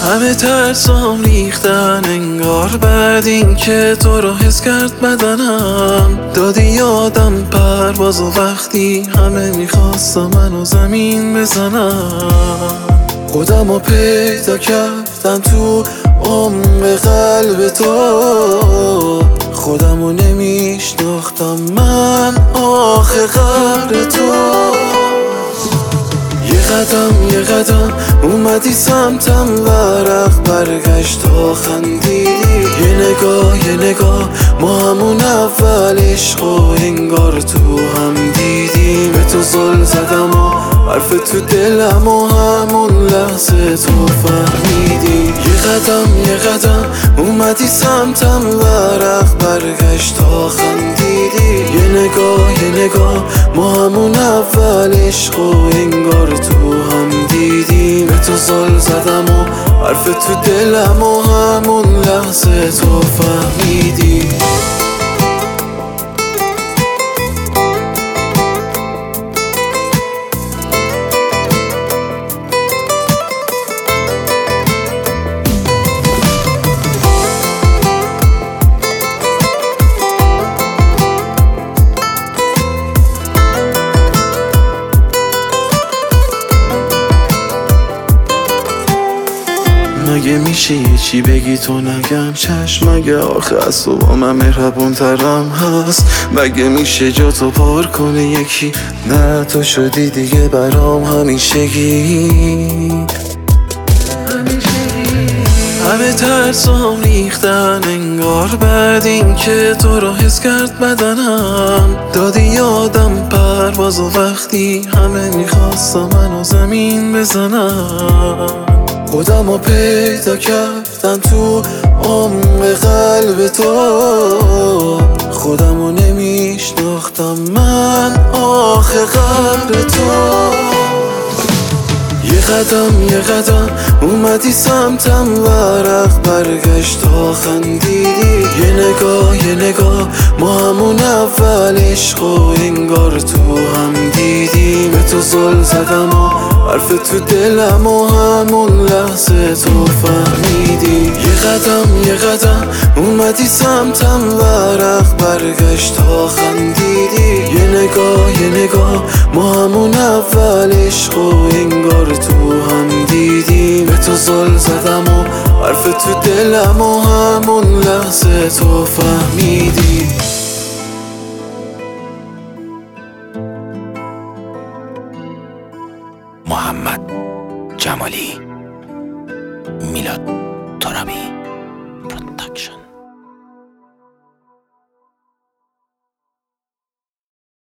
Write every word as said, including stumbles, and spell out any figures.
همه ترسام ریختن انگار بعد این که تو رو حس کرد بدنم. دادی یادم پرواز و وقتی همه میخواستم منو زمین بزنم. خودم رو پیدا کردم تو عمق قلب تو، خودم رو نمیشناختم من آخه قبر تو. یه قدم یه قدم اومدی سمتم، ورق برگشت تا خندیدی. یه نگاه یه نگاه ما همون اول عشق و انگار تو هم دیدیم. به تو زل زدم و حرف تو دلم و همون لحظه تو فهمیدی. یه قدم یه قدم اومدی سمتم، ورق برگشت تا خندیدی. یه نگاه یه نگاه ما همون اول عشق و انگار تو هم دیدیم. به تو زل زدم و حرف تو دلم و همون لحظه تو فهمیدی. مگه میشه یه چی بگی تو نگم چشم؟ مگه آخه از تو با من مهربون ترم هست؟ مگه میشه جا تو پار کنه یکی؟ نه تو شدی دیگه برام همیشگی. همه ترسام ریختن انگار بعد این که تو رو حس کرد بدنم. دادی یادم پرواز و وقتی همه میخواستم منو زمین بزنم. خودم رو پیدا کردم تو عمق قلب تو، خودم رو نمیشناختم من آخه قبر تو. یه قدم یه قدم اومدی سمتم، ورق برگشت تا خندیدی. یه نگاه یه نگاه ما همون اول عشق و انگار تو هم دیدیم. به تو زل زدم و حرف تو دلم و همون لحظه تو فهمیدی. یه قدم یه قدم اومدی سمتم، ورق برگشت تا خندیدی. یه نگاه یه نگاه ما همون اول عشق و انگار تو هم دیدیم. به تو زل زدم و حرف تو دلم و همون لحظه تو فهمیدی. محمد جمالی، میلاد ترابی.